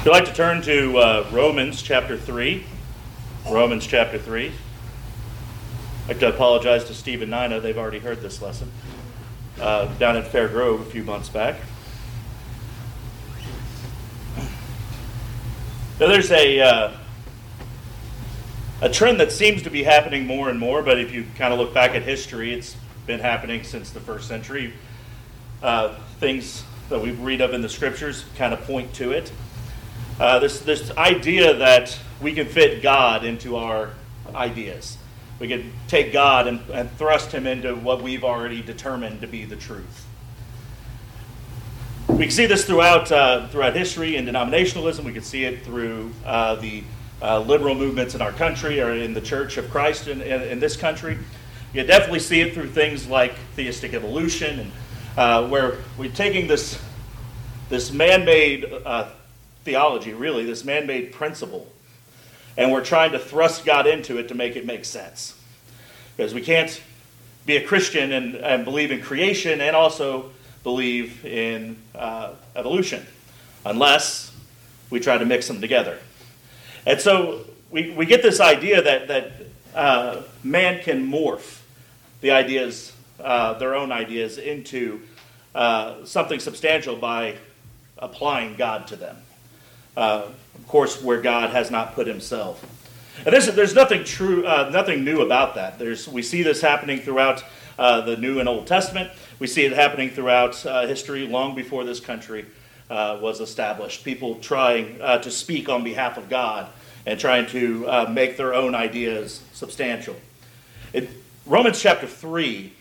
I'd like to turn to Romans chapter 3. Romans chapter 3. I'd like to apologize to Steve and Nina. They've already heard this lesson down at Fair Grove a few months back. Now, there's a trend that seems to be happening more and more, but if you kind of look back at history, it's been happening since the first century. Things that we read of in the scriptures kind of point to it. This idea that we can fit God into our ideas. We can take God and thrust him into what we've already determined to be the truth. We can see this throughout history and denominationalism. We can see it through the liberal movements in our country or in the Church of Christ in this country. You can definitely see it through things like theistic evolution, and where we're taking this man-made theology, really, this man-made principle, and we're trying to thrust God into it to make it make sense. Because we can't be a Christian and believe in creation and also believe in evolution unless we try to mix them together. And so we get this idea that man can morph the ideas, their own ideas, into something substantial by applying God to them. Of course, where God has not put himself. And there's nothing nothing new about that. We see this happening throughout the New and Old Testament. We see it happening throughout history long before this country was established. People trying to speak on behalf of God and trying to make their own ideas substantial. Romans chapter 3,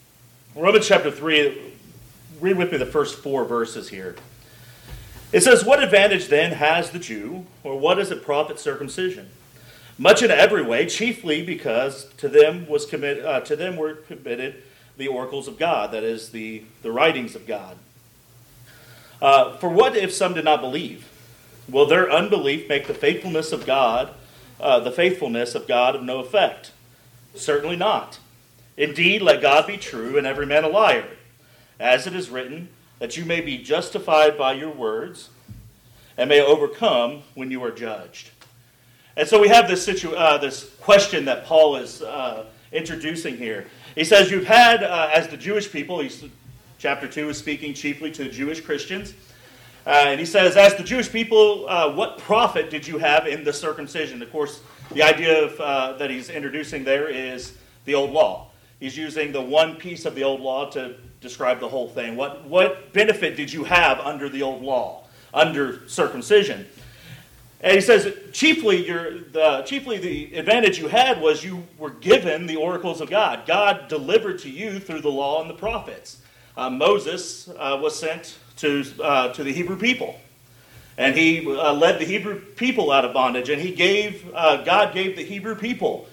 read with me the first 4 verses here. It says, "What advantage then has the Jew, or what does it profit circumcision? Much in every way, chiefly because to them were committed the oracles of God," that is, the writings of God. "For what if some did not believe? Will their unbelief make the faithfulness of God of no effect? Certainly not. Indeed, let God be true and every man a liar, as it is written, that you may be justified by your words and may overcome when you are judged." And so we have this question that Paul is introducing here. He says, you've had, as the Jewish people, chapter 2 is speaking chiefly to Jewish Christians, and he says, as the Jewish people, what profit did you have in the circumcision? Of course, the idea that he's introducing there is the old law. He's using the one piece of the old law to describe the whole thing. What benefit did you have under the old law, under circumcision? And he says, chiefly the advantage you had was you were given the oracles of God. God delivered to you through the law and the prophets. Moses was sent to the Hebrew people, and he led the Hebrew people out of bondage. And God gave the Hebrew people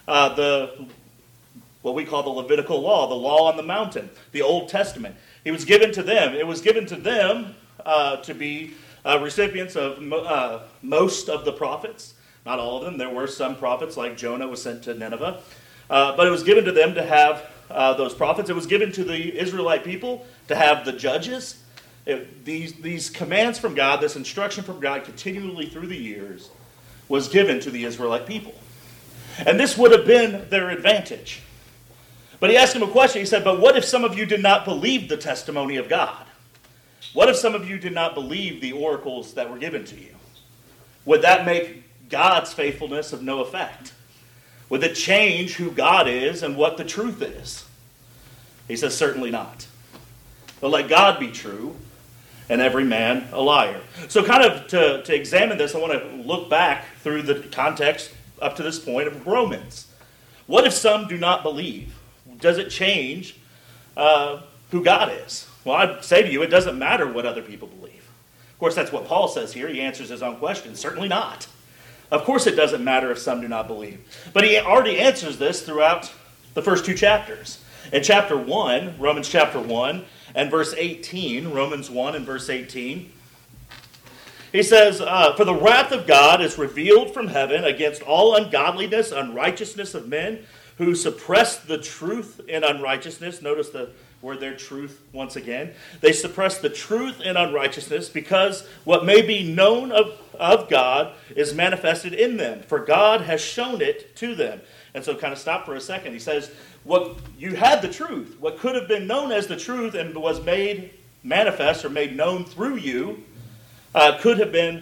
what we call the Levitical law, the law on the mountain, the Old Testament. It was given to them. It was given to them to be recipients of most of the prophets. Not all of them. There were some prophets, like Jonah was sent to Nineveh. But it was given to them to have those prophets. It was given to the Israelite people to have the judges. These commands from God, this instruction from God continually through the years, was given to the Israelite people. And this would have been their advantage. But he asked him a question. He said, but what if some of you did not believe the testimony of God? What if some of you did not believe the oracles that were given to you? Would that make God's faithfulness of no effect? Would it change who God is and what the truth is? He says, certainly not. But let God be true and every man a liar. So kind of to examine this, I want to look back through the context up to this point of Romans. What if some do not believe? Does it change who God is? Well, I'd say to you, it doesn't matter what other people believe. Of course, that's what Paul says here. He answers his own question. Certainly not. Of course, it doesn't matter if some do not believe. But he already answers this throughout the first 2 chapters. In chapter 1, Romans chapter 1, and verse 18, Romans 1 and verse 18, he says, "For the wrath of God is revealed from heaven against all ungodliness, unrighteousness of men, who suppress the truth in unrighteousness." Notice the word there, truth, once again. "They suppress the truth in unrighteousness, because what may be known of God is manifested in them, for God has shown it to them. And so kind of stop for a second. He says, what you had the truth, what could have been known as the truth and was made manifest or made known through you, could have been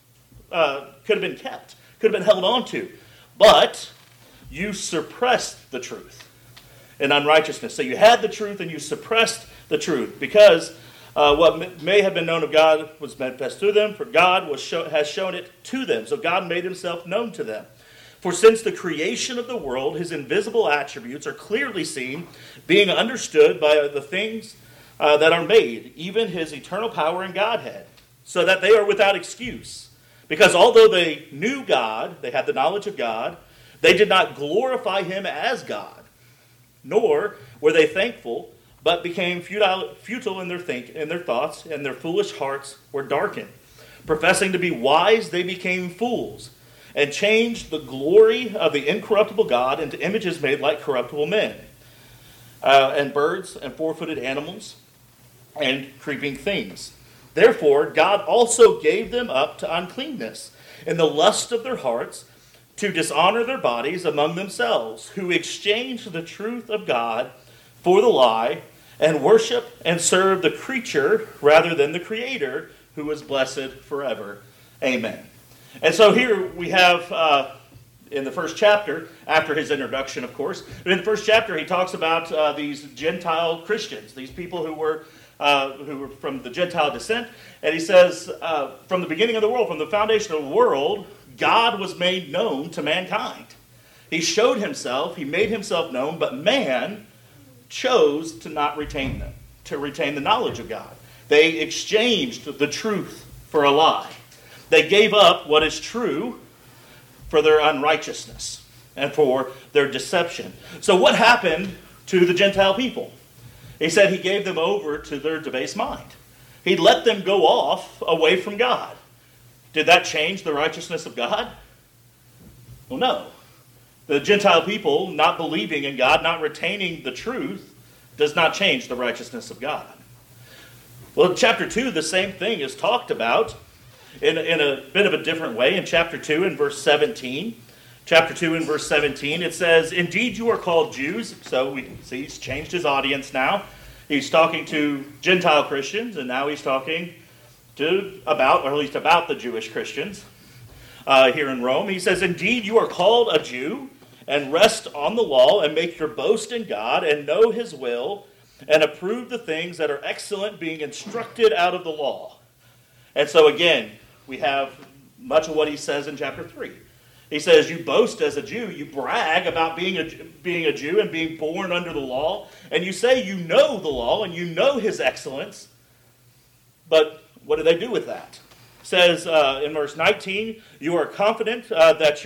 kept, could have been held on to. But you suppressed the truth in unrighteousness. So you had the truth and you suppressed the truth because what may have been known of God was manifest through them, for God has shown it to them. So God made himself known to them. For since the creation of the world, his invisible attributes are clearly seen, being understood by the things that are made, even his eternal power and Godhead, so that they are without excuse. Because although they knew God, they had the knowledge of God, they did not glorify him as God, nor were they thankful, but became futile in their thoughts, and their foolish hearts were darkened. Professing to be wise, they became fools, and changed the glory of the incorruptible God into images made like corruptible men, and birds, and four-footed animals, and creeping things. Therefore, God also gave them up to uncleanness in the lust of their hearts, to dishonor their bodies among themselves, who exchanged the truth of God for the lie, and worship and serve the creature rather than the Creator, who is blessed forever. Amen. And so here we have, in the first chapter, after his introduction, of course, but in the first chapter he talks about these Gentile Christians, these people who were from the Gentile descent, and he says, from the beginning of the world, from the foundation of the world, God was made known to mankind. He showed himself, he made himself known, but man chose to not retain them, to retain the knowledge of God. They exchanged the truth for a lie. They gave up what is true for their unrighteousness and for their deception. So what happened to the Gentile people? He said he gave them over to their debased mind. He let them go off away from God. Did that change the righteousness of God? Well, no. The Gentile people not believing in God, not retaining the truth, does not change the righteousness of God. Well, in chapter 2, the same thing is talked about in a bit of a different way. In chapter 2, in verse 17, chapter 2 in verse 17, it says, "Indeed you are called Jews." So we see he's changed his audience now. He's talking to Gentile Christians, and now he's talking about the Jewish Christians here in Rome. He says, "Indeed you are called a Jew, and rest on the law, and make your boast in God, and know his will, and approve the things that are excellent, being instructed out of the law." And so again, we have much of what he says in chapter 3. He says, you boast as a Jew, you brag about being a Jew and being born under the law, and you say you know the law, and you know his excellence, but what do they do with that? It says in verse 19, you are confident that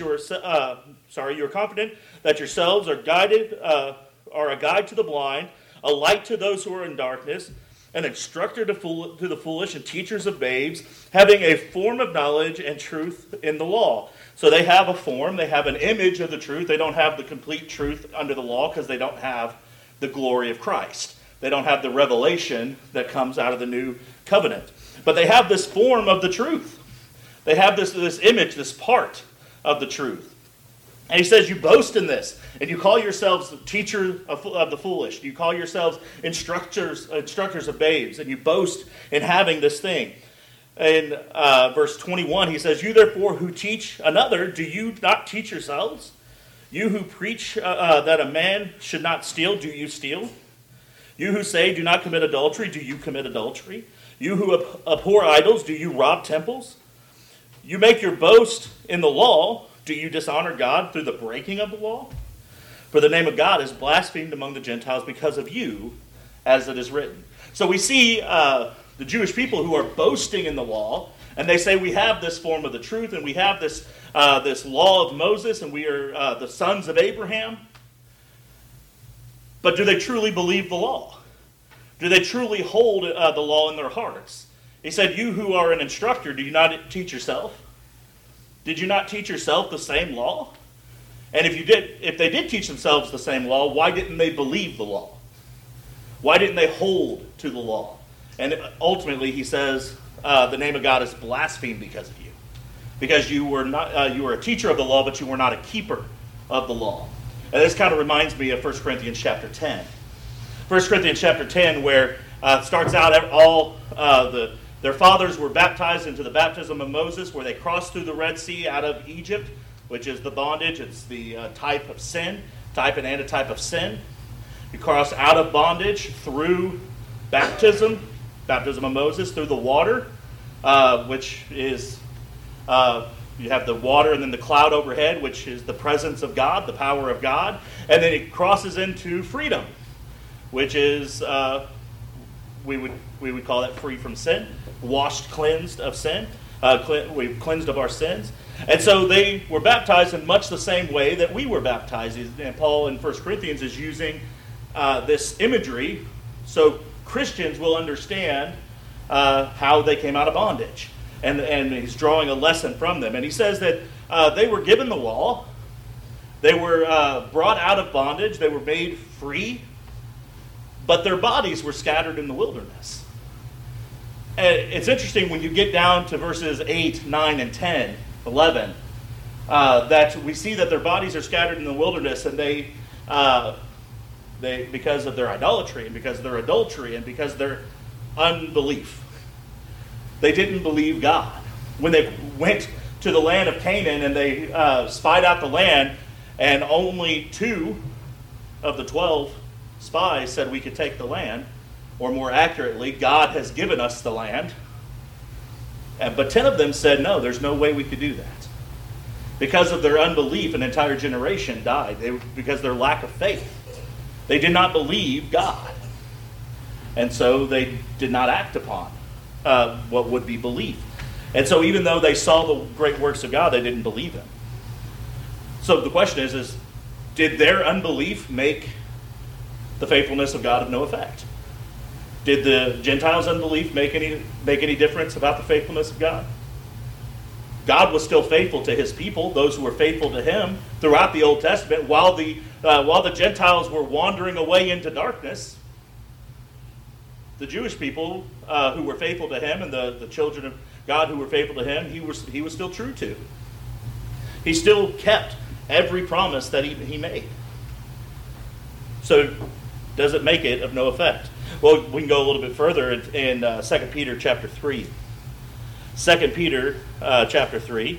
yourselves are a guide to the blind, a light to those who are in darkness, an instructor to the foolish and teachers of babes, having a form of knowledge and truth in the law. So they have a form, they have an image of the truth. They don't have the complete truth under the law because they don't have the glory of Christ. They don't have the revelation that comes out of the new covenant. But they have this form of the truth. They have this image, this part of the truth. And he says, you boast in this, and you call yourselves teachers of the foolish. You call yourselves instructors of babes, and you boast in having this thing. In verse 21, he says, you therefore who teach another, do you not teach yourselves? You who preach that a man should not steal, do you steal? You who say, do not commit adultery, do you commit adultery? You who abhor idols, do you rob temples? You make your boast in the law, do you dishonor God through the breaking of the law? For the name of God is blasphemed among the Gentiles because of you, as it is written. So we see the Jewish people who are boasting in the law, and they say we have this form of the truth, and we have this law of Moses, and we are the sons of Abraham. But do they truly believe the law? Do they truly hold the law in their hearts? He said, you who are an instructor, do you not teach yourself? Did you not teach yourself the same law? And if they did teach themselves the same law, why didn't they believe the law? Why didn't they hold to the law? And ultimately, he says, the name of God is blasphemed because of you. because you were not you were a teacher of the law, but you were not a keeper of the law. And this kind of reminds me of 1 Corinthians chapter 10. 1 Corinthians chapter 10, where it starts out their fathers were baptized into the baptism of Moses, where they crossed through the Red Sea out of Egypt, which is the bondage. It's the type of sin, type and antitype of sin. You cross out of bondage through baptism of Moses, through the water, which is, you have the water and then the cloud overhead, which is the presence of God, the power of God. And then it crosses into freedom, which is, we would call that free from sin, washed, cleansed of sin. We've cleansed of our sins. And so they were baptized in much the same way that we were baptized. And Paul in 1 Corinthians is using this imagery so Christians will understand how they came out of bondage. And he's drawing a lesson from them. And he says that they were given the law. They were brought out of bondage. They were made free. But their bodies were scattered in the wilderness. And it's interesting when you get down to verses 8, 9, and 10, 11, that we see that their bodies are scattered in the wilderness, and they because of their idolatry, and because of their adultery, and because of their unbelief. They didn't believe God. When they went to the land of Canaan and they spied out the land, and only 2 of the 12 spies said we could take the land, or more accurately, God has given us the land. But 10 of them said, no, there's no way we could do that. Because of their unbelief, an entire generation died. Because of their lack of faith. They did not believe God. And so they did not act upon what would be belief. And so even though they saw the great works of God, they didn't believe Him. So the question is did their unbelief make the faithfulness of God of no effect? Did the Gentiles' unbelief make any difference about the faithfulness of God? God was still faithful to His people, those who were faithful to Him throughout the Old Testament, while the Gentiles were wandering away into darkness. The Jewish people who were faithful to Him, and the children of God who were faithful to Him, He was still true to. He still kept every promise that He made. So does it make it of no effect? Well, we can go a little bit further in 2 Peter chapter 3. 2 Peter chapter 3.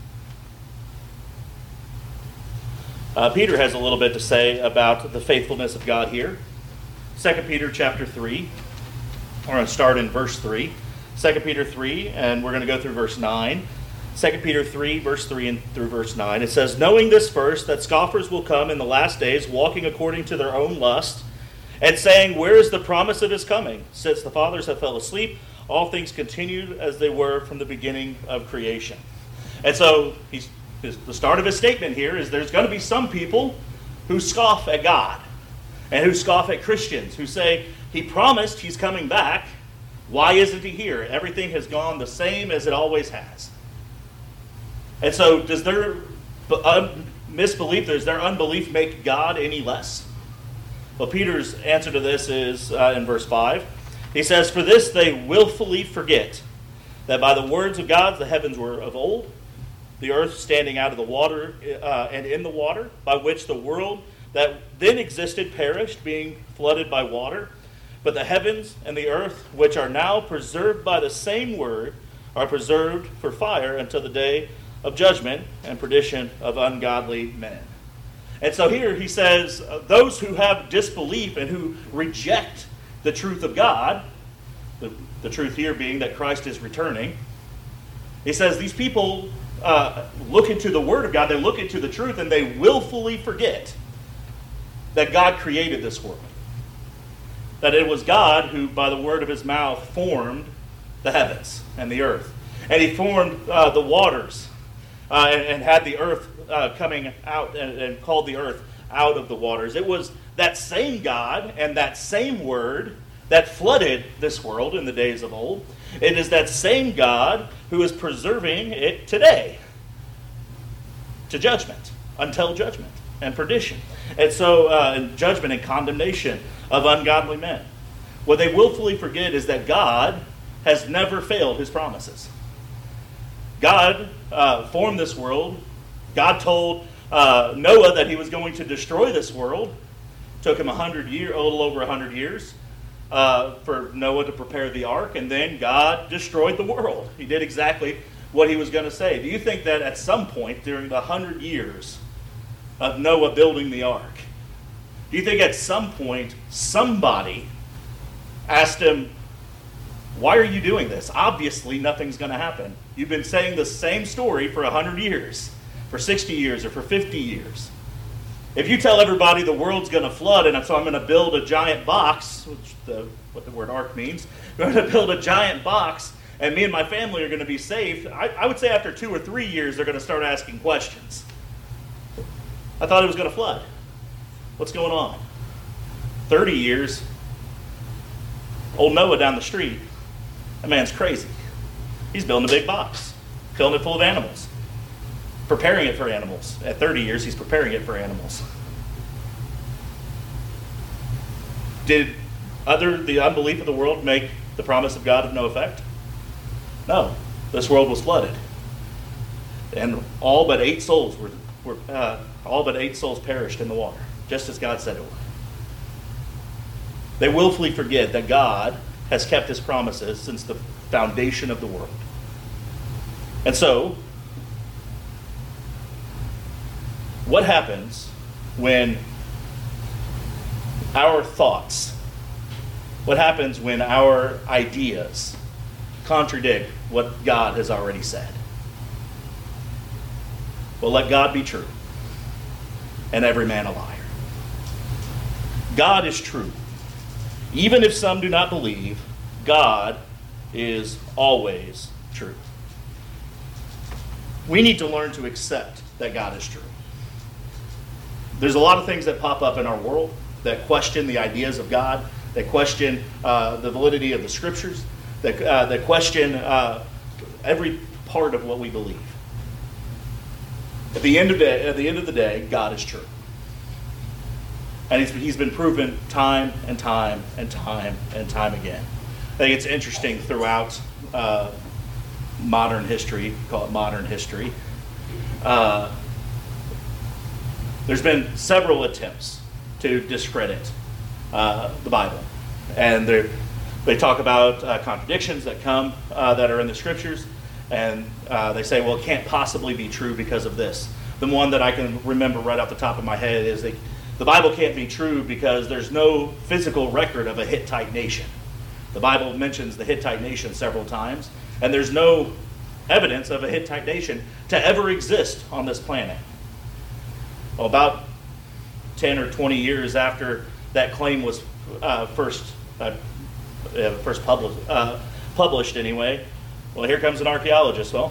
Peter has a little bit to say about the faithfulness of God here. 2 Peter chapter 3. We're going to start in verse 3. 2 Peter 3, and we're going to go through verse 9. 2 Peter 3, verse 3 and through verse 9. It says, knowing this first, that scoffers will come in the last days, walking according to their own lust, and saying, where is the promise of His coming? Since the fathers have fell asleep, all things continued as they were from the beginning of creation. And so the start of his statement here is there's going to be some people who scoff at God and who scoff at Christians, who say, He promised He's coming back. Why isn't He here? Everything has gone the same as it always has. And so does their misbelief, does their unbelief make God any less? Well, Peter's answer to this is in verse 5. He says, for this they willfully forget that by the words of God the heavens were of old, the earth standing out of the water and in the water, by which the world that then existed perished, being flooded by water. But the heavens and the earth, which are now preserved by the same word, are preserved for fire until the day of judgment and perdition of ungodly men. And so here he says, those who have disbelief and who reject the truth of God, the truth here being that Christ is returning, he says these people look into the Word of God, they look into the truth, and they willfully forget that God created this world. That it was God who, by the word of His mouth, formed the heavens and the earth. And He formed the waters and had the earth coming out and called the earth out of the waters. It was that same God and that same word that flooded this world in the days of old. It is that same God who is preserving it today to judgment, until judgment and perdition. And so judgment and condemnation of ungodly men. What they willfully forget is that God has never failed His promises. God formed this world. God told Noah that he was going to destroy this world. Took him a little over 100 years for Noah to prepare the ark, and then God destroyed the world. He did exactly what he was going to say. Do you think that at some point during the 100 years of Noah building the ark, do you think at some point somebody asked him, why are you doing this? Obviously nothing's going to happen. You've been saying the same story for 100 years, for 60 years, or for 50 years. If you tell everybody the world's going to flood, and so I'm going to build a giant box, what the word ark means, I'm going to build a giant box, and me and my family are going to be saved, I would say after 2 or 3 years, they're going to start asking questions. I thought it was going to flood. What's going on? 30 years, old Noah down the street, that man's crazy. He's building a big box, filling it full of animals, preparing it for animals. At 30 years, he's preparing it for animals. Did the unbelief of the world make the promise of God of no effect? No. This world was flooded, and all but 8 souls perished in the water, just as God said it would. They willfully forget that God has kept his promises since the foundation of the world. And so, what happens when our thoughts, what happens when our ideas contradict what God has already said? Well, let God be true, and every man a liar. God is true. Even if some do not believe, God is always true. We need to learn to accept that God is true. There's a lot of things that pop up in our world that question the ideas of God, that question the validity of the Scriptures, that question every part of what we believe. At the end of the day, God is true. And he's been proven time and time and time and time again. I think it's interesting throughout modern history, call it modern history, there's been several attempts to discredit the Bible. And they talk about contradictions that come that are in the Scriptures, and they say, well, it can't possibly be true because of this. The one that I can remember right off the top of my head is the Bible can't be true because there's no physical record of a Hittite nation. The Bible mentions the Hittite nation several times, and there's no evidence of a Hittite nation to ever exist on this planet. Well, about 10 or 20 years after that claim was first published anyway, well, here comes an archaeologist. Well,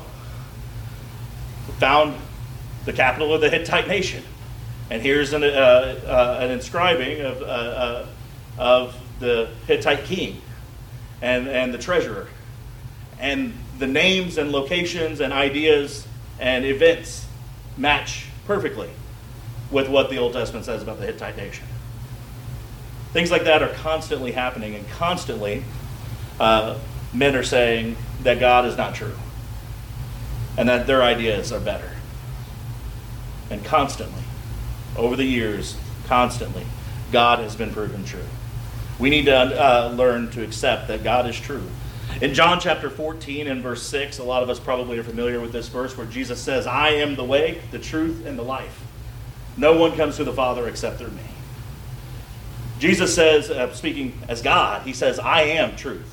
found the capital of the Hittite nation. And here's an inscribing of the Hittite king and the treasurer. And the names and locations and ideas and events match perfectly with what the Old Testament says about the Hittite nation. Things like that are constantly happening, and constantly men are saying that God is not true and that their ideas are better. And constantly, over the years, constantly, God has been proven true. We need to learn to accept that God is true. In John chapter 14 and verse 6, a lot of us probably are familiar with this verse where Jesus says, I am the way, the truth, and the life. No one comes to the Father except through me. Jesus says, speaking as God, he says, I am truth.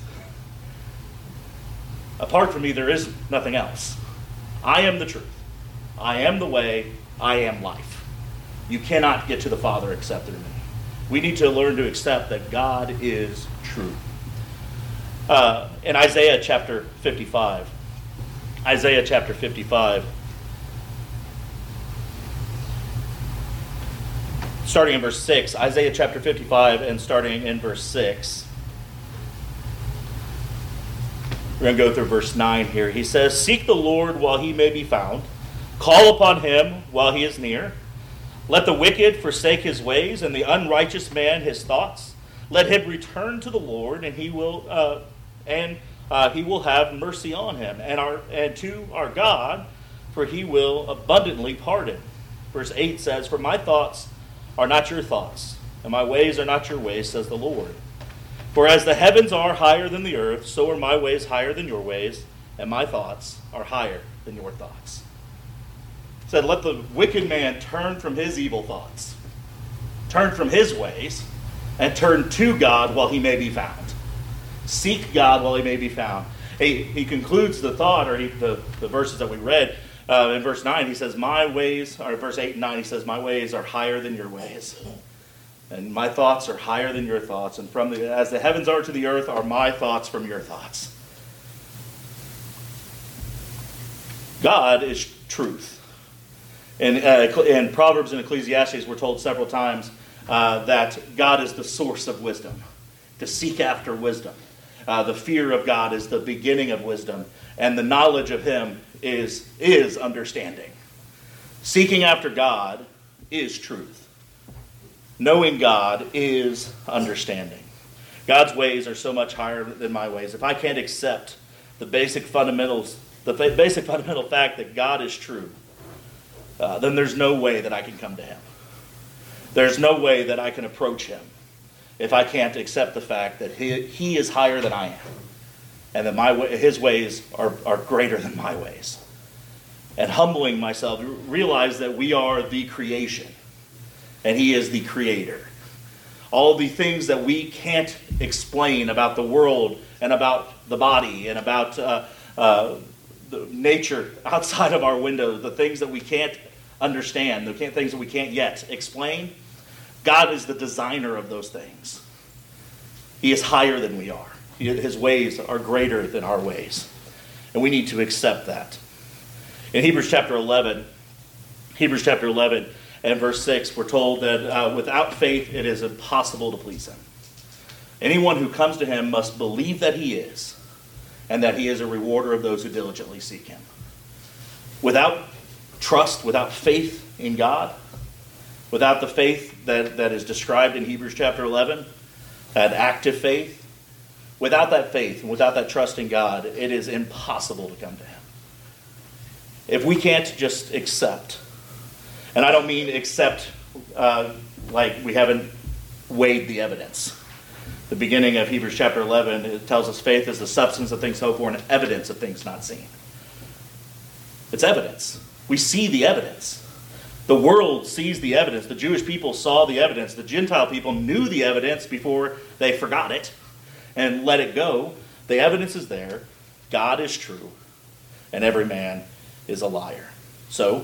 Apart from me, there is nothing else. I am the truth. I am the way. I am life. You cannot get to the Father except through me. We need to learn to accept that God is true. In Isaiah chapter 55, starting in verse 6, Isaiah chapter 55 and starting in verse 6. We're going to go through verse 9 here. He says, Seek the Lord while he may be found. Call upon him while he is near. Let the wicked forsake his ways, and the unrighteous man his thoughts. Let him return to the Lord, and he will, and he will have mercy on him, and to our God, for he will abundantly pardon. Verse 8 says, "For my thoughts are not your thoughts, and my ways are not your ways, says the Lord. For as the heavens are higher than the earth, so are my ways higher than your ways, and my thoughts are higher than your thoughts." He said, let the wicked man turn from his evil thoughts, turn from his ways, and turn to God while he may be found. Seek God while he may be found. He concludes the thought, or the verses that we read, in verse 9, he says, my ways, or verse 8 and 9, he says, my ways are higher than your ways, and my thoughts are higher than your thoughts, and as the heavens are to the earth, are my thoughts from your thoughts. God is truth. In Proverbs and Ecclesiastes, we're told several times that God is the source of wisdom, to seek after wisdom. The fear of God is the beginning of wisdom, and the knowledge of him is understanding. Seeking after God is truth. Knowing God is understanding. God's ways are so much higher than my ways. If I can't accept the basic fundamental fact that God is true, then there's no way that I can come to him. There's no way that I can approach him if I can't accept the fact that he is higher than I am, and that his ways are greater than my ways. And humbling myself, realize that we are the creation, and he is the creator. All the things that we can't explain about the world and about the body and about the nature outside of our window, the things that we can't understand, the things that we can't yet explain, God is the designer of those things. He is higher than we are. His ways are greater than our ways. And we need to accept that. In Hebrews chapter 11 and verse 6, we're told that without faith it is impossible to please him. Anyone who comes to him must believe that he is, and that he is a rewarder of those who diligently seek him. Without trust, without faith in God, without the faith that is described in Hebrews chapter 11, that active faith, without that faith and without that trust in God, it is impossible to come to him. If we can't just accept, and I don't mean accept like we haven't weighed the evidence. The beginning of Hebrews chapter 11, it tells us faith is the substance of things hoped for and evidence of things not seen. It's evidence. We see the evidence. The world sees the evidence. The Jewish people saw the evidence. The Gentile people knew the evidence before they forgot it and let it go. The evidence is there. God is true. And every man is a liar. So,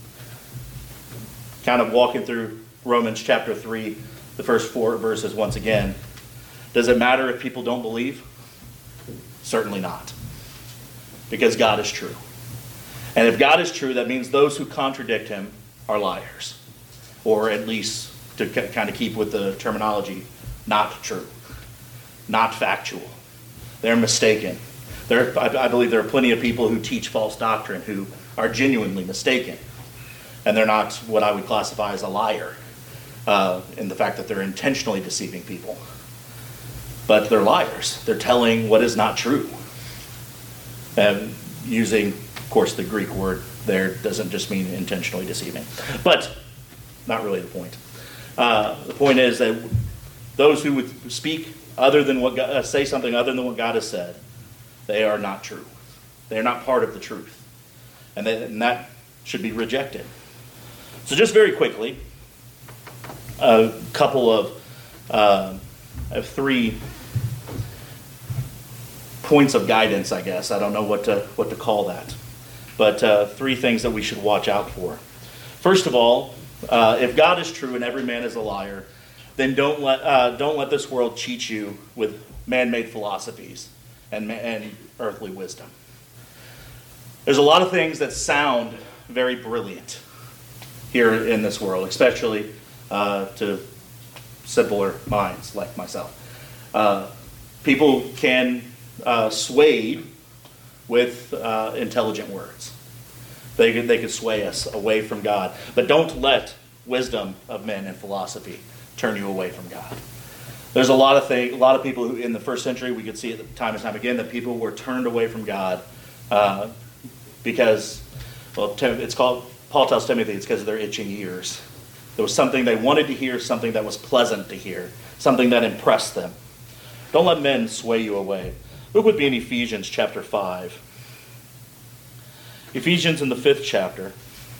kind of walking through Romans chapter 3, the first 4 verses once again. Does it matter if people don't believe? Certainly not. Because God is true. And if God is true, that means those who contradict him are liars. Or at least, to kind of keep with the terminology, not true. Not factual. They're mistaken. I believe there are plenty of people who teach false doctrine who are genuinely mistaken. And they're not what I would classify as a liar in the fact that they're intentionally deceiving people. But they're liars. They're telling what is not true. And using, of course, the Greek word there doesn't just mean intentionally deceiving. But not really the point. The point is that those who would speak other than what God, say something other than what God has said, they are not true. They are not part of the truth. And that should be rejected. So just very quickly, a couple of 3 points of guidance, I guess. I don't know what to call that. But 3 things that we should watch out for. First of all, if God is true and every man is a liar, then don't let this world cheat you with man-made philosophies and earthly wisdom. There's a lot of things that sound very brilliant here in this world, especially to simpler minds like myself. People can sway with intelligent words. They could sway us away from God. But don't let wisdom of men and philosophy turn you away from God. There's a lot of people who in the first century, we could see it time and time again, that people were turned away from God because, well, it's called, Paul tells Timothy, it's because of their itching ears. There was something they wanted to hear, something that was pleasant to hear, something that impressed them. Don't let men sway you away. Look with me in Ephesians chapter 5. Ephesians in the 5th chapter.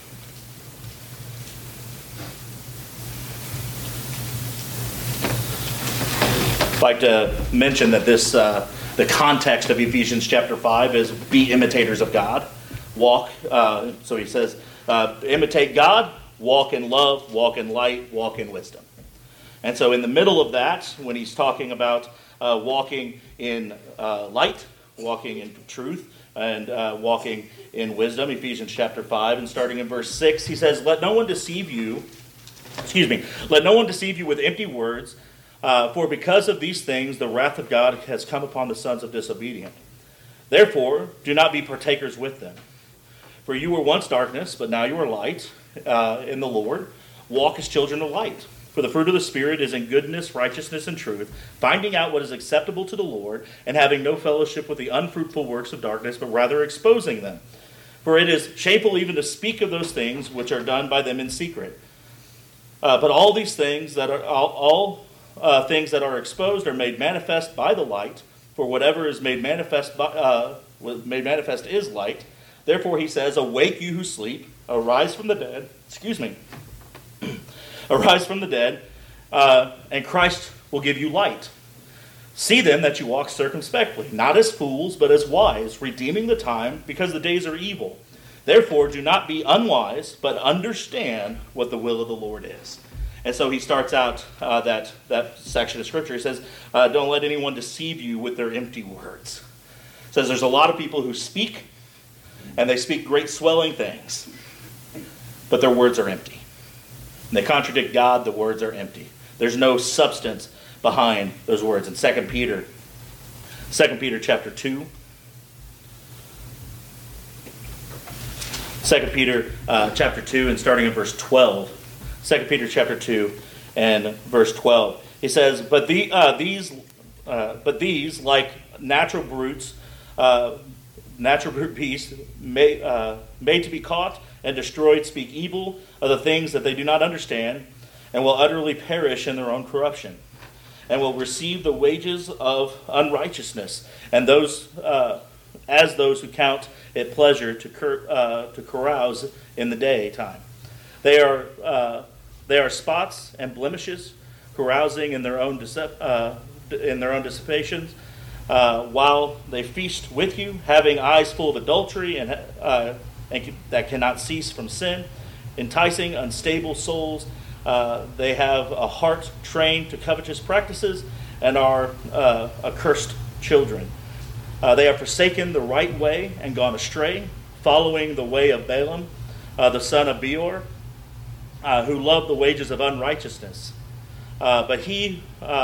I'd like to mention that the context of Ephesians chapter 5 is be imitators of God. Walk, so he says, imitate God, walk in love, walk in light, walk in wisdom. And so in the middle of that, when he's talking about walking in light, walking in truth, and walking in wisdom, Ephesians chapter 5, and starting in verse 6, he says, let no one deceive you with empty words, for because of these things the wrath of God has come upon the sons of disobedience. Therefore, do not be partakers with them. For you were once darkness, but now you are light in the Lord. Walk as children of light. For the fruit of the Spirit is in goodness, righteousness, and truth, finding out what is acceptable to the Lord, and having no fellowship with the unfruitful works of darkness, but rather exposing them. For it is shameful even to speak of those things which are done by them in secret. But all these things that are things that are exposed are made manifest by the light. For whatever is made manifest is light. Therefore he says, awake you who sleep, arise from the dead. Arise from the dead, and Christ will give you light. See then that you walk circumspectly, not as fools, but as wise, redeeming the time, because the days are evil. Therefore do not be unwise, but understand what the will of the Lord is. And so he starts out that section of Scripture. He says, don't let anyone deceive you with their empty words. He says there's a lot of people who speak, and they speak great swelling things, but their words are empty. And they contradict God, the words are empty. There's no substance behind those words. In 2 Peter chapter 2. 2 Peter chapter 2 and starting in verse 12. 2 Peter chapter 2 and verse 12. He says, But these, like natural brute beasts, made to be caught and destroyed, speak evil of the things that they do not understand, and will utterly perish in their own corruption, and will receive the wages of unrighteousness, and those as those who count it pleasure to carouse in the daytime. They are spots and blemishes, carousing in their own dissipations, while they feast with you, having eyes full of adultery and that cannot cease from sin, enticing unstable souls. They have a heart trained to covetous practices and are accursed children. They have forsaken the right way and gone astray, following the way of Balaam, the son of Beor, who loved the wages of unrighteousness. But he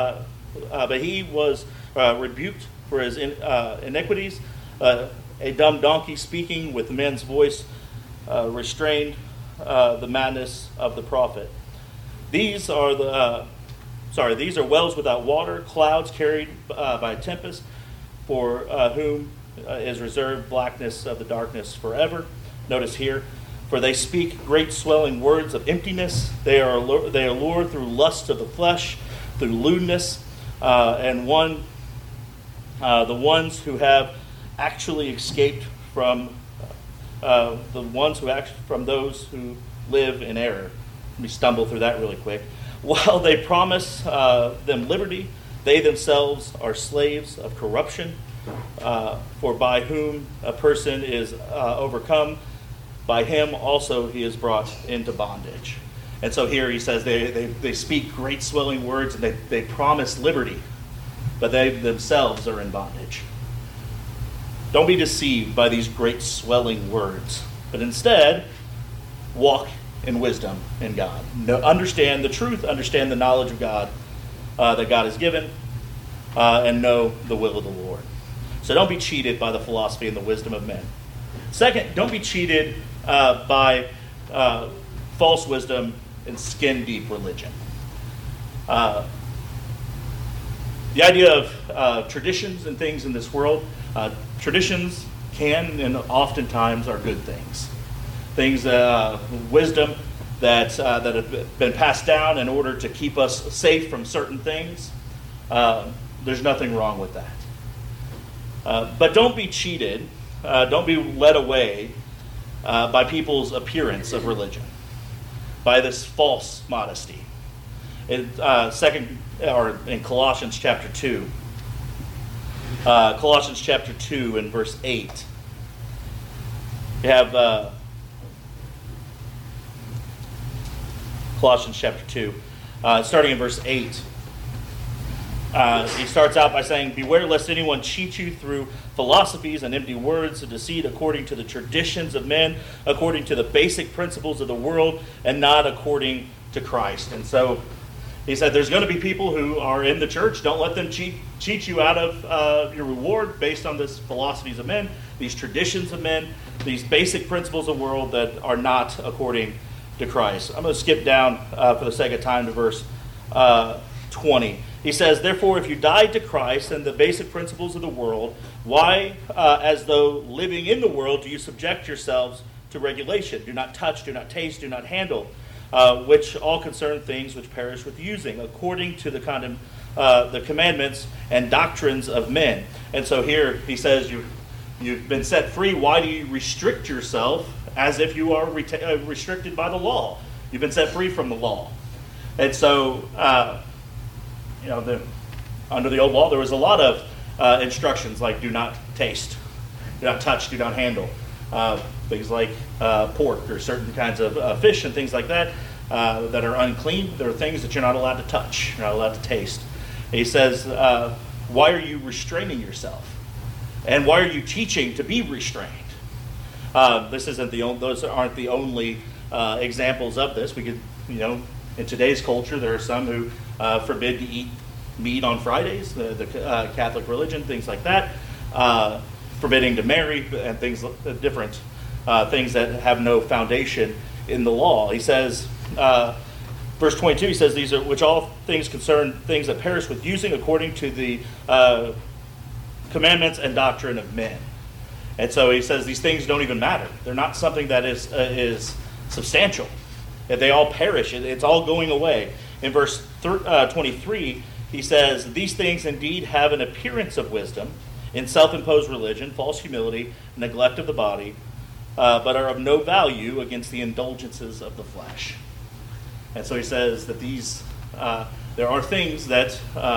was rebuked for his iniquities. A dumb donkey speaking with men's voice restrained the madness of the prophet. These are wells without water, clouds carried by a tempest, for whom is reserved blackness of the darkness forever. Notice here, for they speak great swelling words of emptiness. They are lured through lust of the flesh, through lewdness, and the ones who have actually escaped from from those who live in error. Let me stumble through that really quick. While they promise them liberty, they themselves are slaves of corruption. For by whom a person is overcome, by him also he is brought into bondage. And so here he says they speak great swelling words and they promise liberty, but they themselves are in bondage. Don't be deceived by these great swelling words, but instead walk in wisdom in God. Understand the truth, understand the knowledge of God that God has given, and know the will of the Lord. So don't be cheated by the philosophy and the wisdom of men. Second, don't be cheated by false wisdom and skin-deep religion. The idea of traditions and things in this world, traditions can and oftentimes are good things. Things, wisdom that have been passed down in order to keep us safe from certain things. There's nothing wrong with that. But don't be cheated. Don't be led away by people's appearance of religion, by this false modesty. In Colossians chapter 2, Colossians chapter 2 and verse 8, you have Colossians chapter 2, starting in verse 8. He starts out by saying, "Beware lest anyone cheat you through philosophies and empty words, to deceit according to the traditions of men, according to the basic principles of the world, and not according to Christ." And so he said there's going to be people who are in the church. Don't let them cheat you out of your reward based on these philosophies of men, these traditions of men, these basic principles of the world that are not according to Christ. I'm going to skip down for the sake of time to verse 20. He says, "Therefore, if you died to Christ and the basic principles of the world, why, as though living in the world, do you subject yourselves to regulation? Do not touch, do not taste, do not handle, which all concern things which perish with using, according to the commandments and doctrines of men." And so here he says, you've been set free. Why do you restrict yourself as if you are restricted by the law? You've been set free from the law. And so, under the old law, there was a lot of instructions like do not taste, do not touch, do not handle. Things like pork or certain kinds of fish and things like that that are unclean. There are things that you're not allowed to touch, you're not allowed to taste. And he says, why are you restraining yourself? And why are you teaching to be restrained? Those aren't the only examples of this. We could, in today's culture, there are some who forbid to eat meat on Fridays, the Catholic religion, things like that, forbidding to marry, and things different things that have no foundation in the law. He says, verse 22, he says, "These are which all things concern things that perish with using, according to the commandments and doctrine of men." And so he says these things don't even matter. They're not something that is substantial. They all perish. It's all going away. In verse 23, he says, "These things indeed have an appearance of wisdom in self-imposed religion, false humility, neglect of the body, but are of no value against the indulgences of the flesh." And so he says that there are things that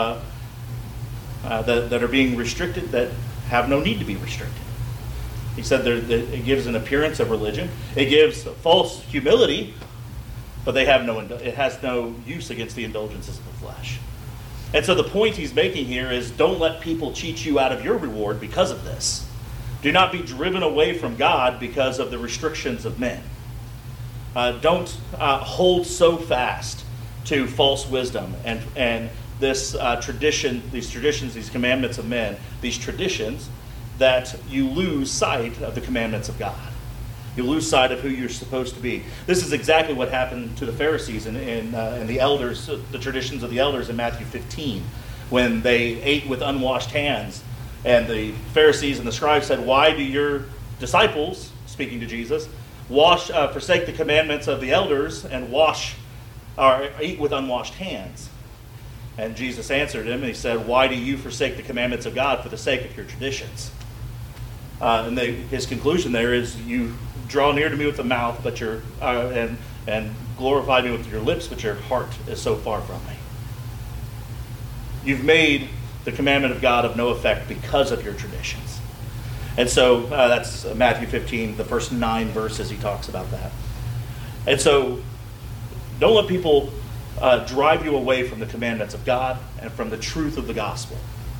are being restricted that have no need to be restricted. He said it gives an appearance of religion. It gives false humility, but it has no use against the indulgences of the flesh. And so the point he's making here is don't let people cheat you out of your reward because of this. Do not be driven away from God because of the restrictions of men. Don't hold so fast to false wisdom and this tradition, these traditions, these commandments of men, these traditions, that you lose sight of the commandments of God. You lose sight of who you're supposed to be. This is exactly what happened to the Pharisees and the elders, the traditions of the elders in Matthew 15, when they ate with unwashed hands. And the Pharisees and the scribes said, "Why do your disciples," speaking to Jesus, forsake the commandments of the elders and eat with unwashed hands?" And Jesus answered him, and he said, "Why do you forsake the commandments of God for the sake of your traditions?" His conclusion there is, you draw near to me with the mouth, but and glorify me with your lips, but your heart is so far from me. You've made the commandment of God of no effect because of your traditions. And so that's Matthew 15, the first 9 verses he talks about that. And so don't let people drive you away from the commandments of God and from the truth of the gospel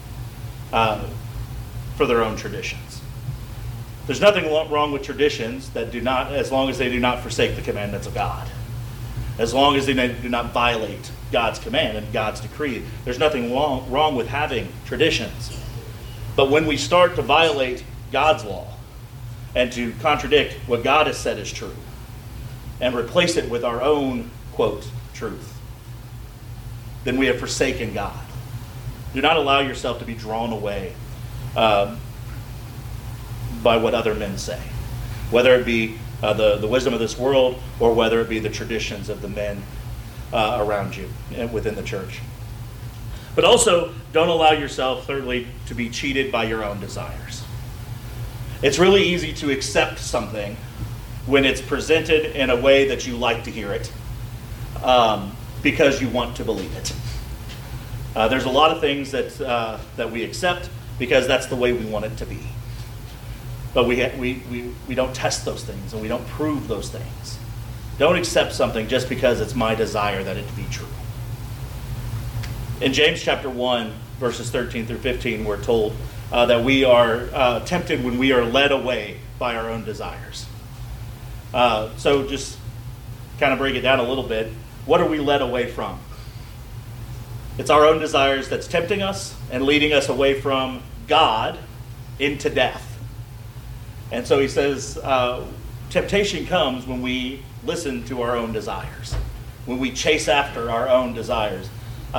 for their own traditions. There's nothing wrong with traditions that do not, as long as they do not forsake the commandments of God. As long as they do not violate God's command and God's decree. There's nothing wrong with having traditions. But when we start to violate God's law and to contradict what God has said is true and replace it with our own, quote, truth, then we have forsaken God. Do not allow yourself to be drawn away by what other men say, whether it be the wisdom of this world or whether it be the traditions of the men around you within the church. But also, don't allow yourself, thirdly, to be cheated by your own desires. It's really easy to accept something when it's presented in a way that you like to hear it, because you want to believe it. There's a lot of things that we accept because that's the way we want it to be. But we don't test those things, and we don't prove those things. Don't accept something just because it's my desire that it to be true. In James chapter 1, verses 13 through 15, we're told that we are tempted when we are led away by our own desires. So just kind of break it down a little bit. What are we led away from? It's our own desires that's tempting us and leading us away from God into death. And so he says, temptation comes when we listen to our own desires, when we chase after our own desires.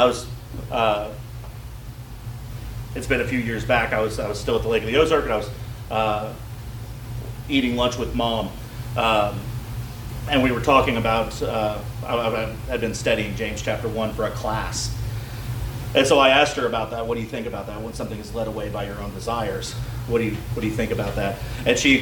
It's been a few years back. I was still at the Lake of the Ozark, and I was eating lunch with Mom, and we were talking about. I had been studying James chapter 1 for a class, and so I asked her about that. What do you think about that? When something is led away by your own desires, what do you think about that? And she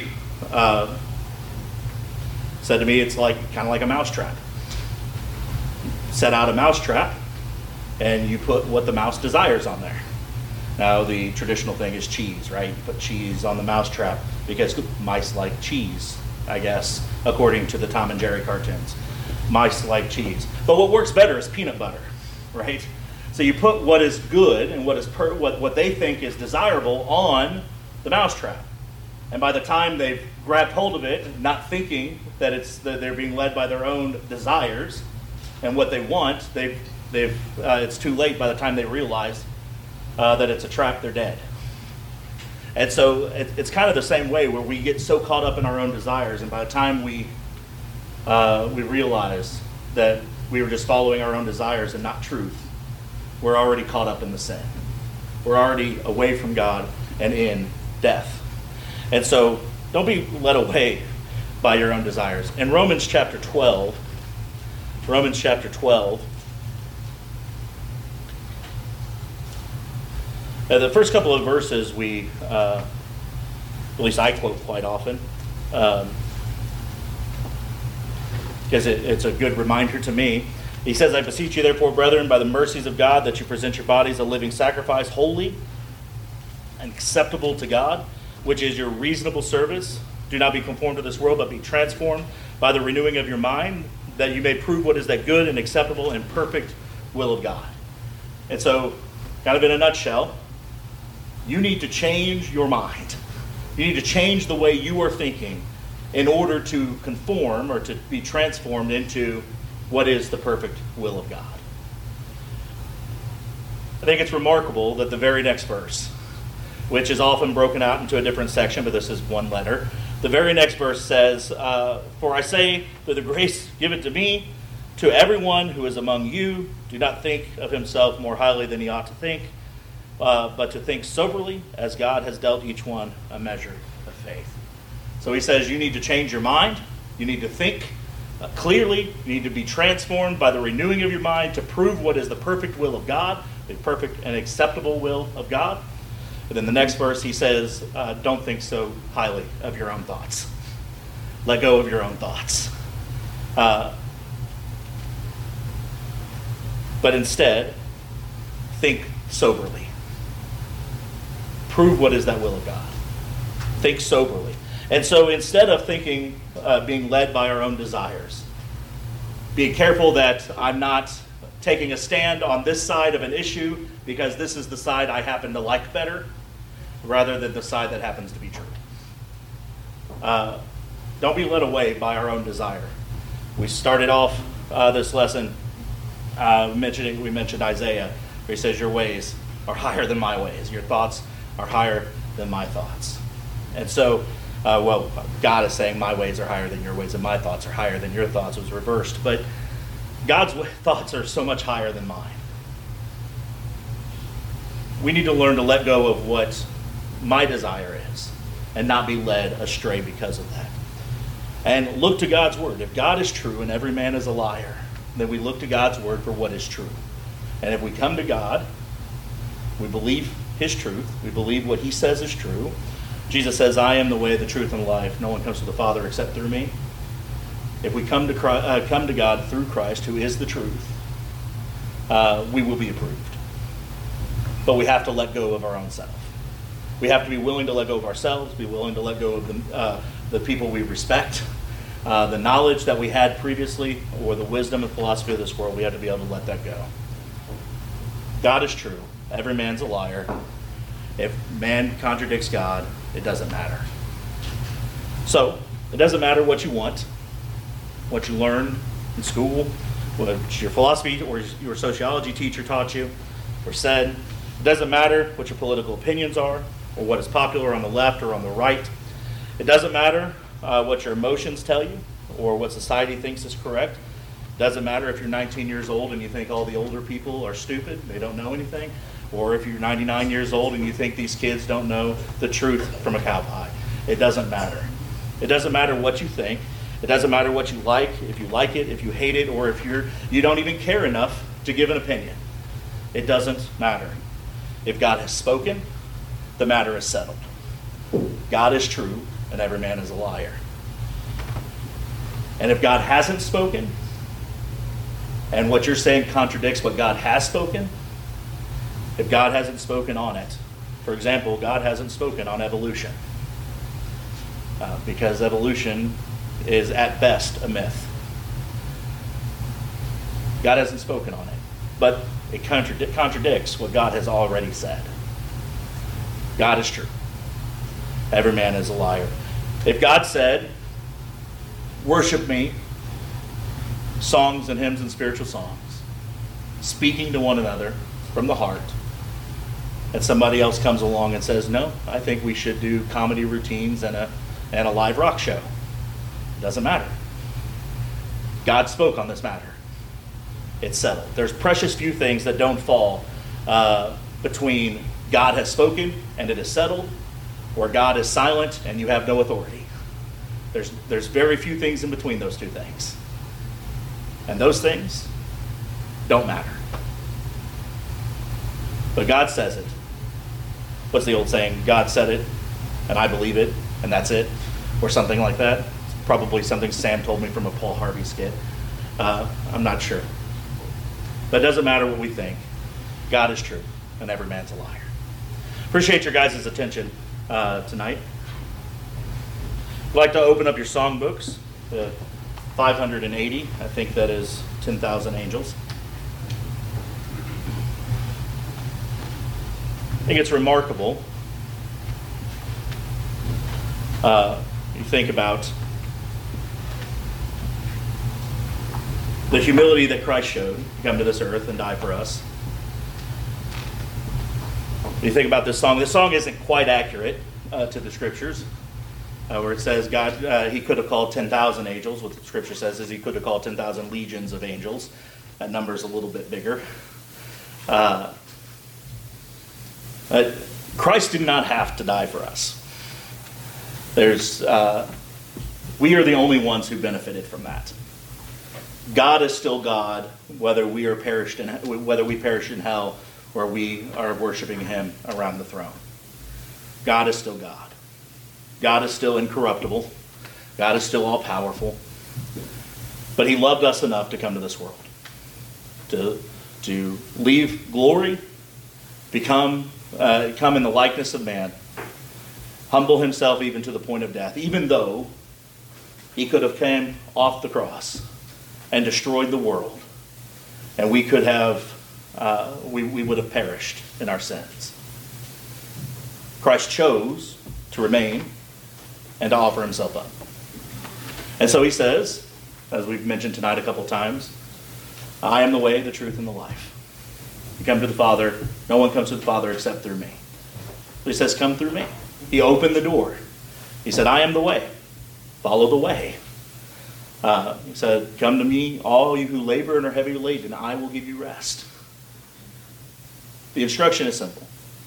said to me, it's kind of like a mousetrap. Set out a mousetrap, and you put what the mouse desires on there. Now, the traditional thing is cheese, right? You put cheese on the mousetrap because mice like cheese, I guess, according to the Tom and Jerry cartoons. Mice like cheese. But what works better is peanut butter, right? So you put what is good and what is what they think is desirable on the mousetrap. And by the time they've grabbed hold of it, not thinking that they're being led by their own desires and what they want, it's too late. By the time they realize that it's a trap, they're dead. And so it's kind of the same way, where we get so caught up in our own desires, and by the time we realize that we were just following our own desires and not truth, we're already caught up in the sin. We're already away from God and in death. And so don't be led away by your own desires. In Romans chapter 12, the first couple of verses at least I quote quite often, because it's a good reminder to me. He says, I beseech you therefore, brethren, by the mercies of God, that you present your bodies a living sacrifice, holy and acceptable to God, which is your reasonable service. Do not be conformed to this world, but be transformed by the renewing of your mind, that you may prove what is that good and acceptable and perfect will of God. And so, kind of in a nutshell, you need to change your mind. You need to change the way you are thinking in order to conform or to be transformed into what is the perfect will of God. I think it's remarkable that the very next verse, which is often broken out into a different section, but this is one letter. The very next verse says, For I say, through the grace given to me, to everyone who is among you, do not think of himself more highly than he ought to think, but to think soberly, as God has dealt each one a measure of faith. So he says you need to change your mind. You need to think clearly. You need to be transformed by the renewing of your mind to prove what is the perfect will of God, the perfect and acceptable will of God. And then the next verse he says, don't think so highly of your own thoughts. Let go of your own thoughts. But instead, think soberly. Prove what is that will of God. Think soberly. And so instead of thinking, being led by our own desires, be careful that I'm not taking a stand on this side of an issue because this is the side I happen to like better, rather than the side that happens to be true. Don't be led away by our own desire. We started off this lesson we mentioned Isaiah, where he says, your ways are higher than my ways. Your thoughts are higher than my thoughts. And so, God is saying my ways are higher than your ways and my thoughts are higher than your thoughts. It was reversed. But God's thoughts are so much higher than mine. We need to learn to let go of what my desire is and not be led astray because of that. And look to God's word. If God is true and every man is a liar, then we look to God's word for what is true. And if we come to God, we believe his truth. We believe what he says is true. Jesus says, I am the way, the truth, and the life. No one comes to the Father except through me. If we come to God through Christ, who is the truth, we will be approved. But we have to let go of our own self. We have to be willing to let go of ourselves, be willing to let go of the people we respect, the knowledge that we had previously, or the wisdom and philosophy of this world. We have to be able to let that go. God is true. Every man's a liar. If man contradicts God, it doesn't matter. So, it doesn't matter what you want, what you learn in school, what your philosophy or your sociology teacher taught you or said. It doesn't matter what your political opinions are or what is popular on the left or on the right. It doesn't matter what your emotions tell you or what society thinks is correct. It doesn't matter if you're 19 years old and you think all the older people are stupid, they don't know anything, or if you're 99 years old and you think these kids don't know the truth from a cow pie. It doesn't matter. It doesn't matter what you think. It doesn't matter what you like, if you like it, if you hate it, or if you don't even care enough to give an opinion. It doesn't matter. If God has spoken, the matter is settled. God is true, and every man is a liar. And if God hasn't spoken, and what you're saying contradicts what God has spoken, if God hasn't spoken on it, for example, God hasn't spoken on evolution, because evolution is at best a myth. God hasn't spoken on it, but it contradicts what God has already said. God is true. Every man is a liar. If God said, worship me, songs and hymns and spiritual songs, speaking to one another from the heart, and somebody else comes along and says, no, I think we should do comedy routines and a live rock show. It doesn't matter. God spoke on this matter. It's settled. There's precious few things that don't fall between God has spoken and it is settled, or God is silent and you have no authority. There's very few things in between those two things. And those things don't matter. But God says it. What's the old saying? God said it, and I believe it, and that's it. Or something like that. It's probably something Sam told me from a Paul Harvey skit. I'm not sure. But it doesn't matter what we think. God is true, and every man's a liar. Appreciate your guys' attention tonight. I'd like to open up your songbooks. 580, I think that is 10,000 angels. I think it's remarkable. You think about the humility that Christ showed to come to this earth and die for us. You think about this song. This song isn't quite accurate to the scriptures, where it says God, he could have called 10,000 angels. What the scripture says is he could have called 10,000 legions of angels. That number is a little bit bigger. Christ did not have to die for us. We are the only ones who benefited from that. God is still God, whether we perish in hell or we are worshiping him around the throne. God is still God. God is still incorruptible. God is still all-powerful. But he loved us enough to come to this world. To leave glory, come in the likeness of man, humble himself even to the point of death, even though he could have came off the cross and destroyed the world, and we could have, we would have perished in our sins. Christ chose to remain and to offer himself up. And so he says, as we've mentioned tonight a couple times, I am the way, the truth, and the life. You come to the Father, no one comes to the Father except through me. But he says, come through me. He opened the door. He said, I am the way. Follow the way. He said, come to me, all you who labor and are heavy laden, and I will give you rest. The instruction is simple.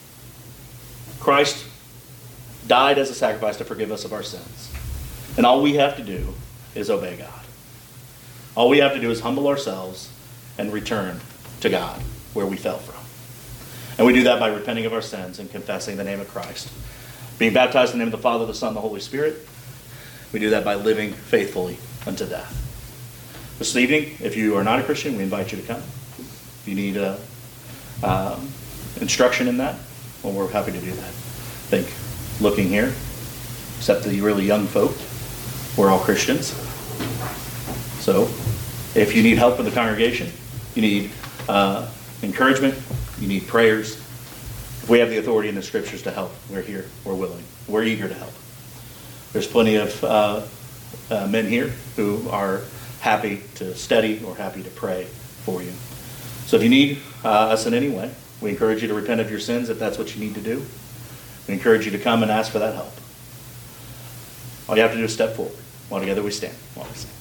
Christ died as a sacrifice to forgive us of our sins. And all we have to do is obey God. All we have to do is humble ourselves and return to God where we fell from. And we do that by repenting of our sins and confessing the name of Christ. Being baptized in the name of the Father, the Son, and the Holy Spirit. We do that by living faithfully unto death. This evening, if you are not a Christian, we invite you to come. If you need instruction in that, well, we're happy to do that. I think looking here, except the really young folk, we're all Christians. So if you need help with the congregation, you need encouragement, you need prayers, if we have the authority in the scriptures to help, we're here, we're willing, we're eager to help. There's plenty of men here who are happy to study or happy to pray for you. So if you need us in any way, we encourage you to repent of your sins if that's what you need to do. We encourage you to come and ask for that help. All you have to do is step forward. While together we stand. While we sing.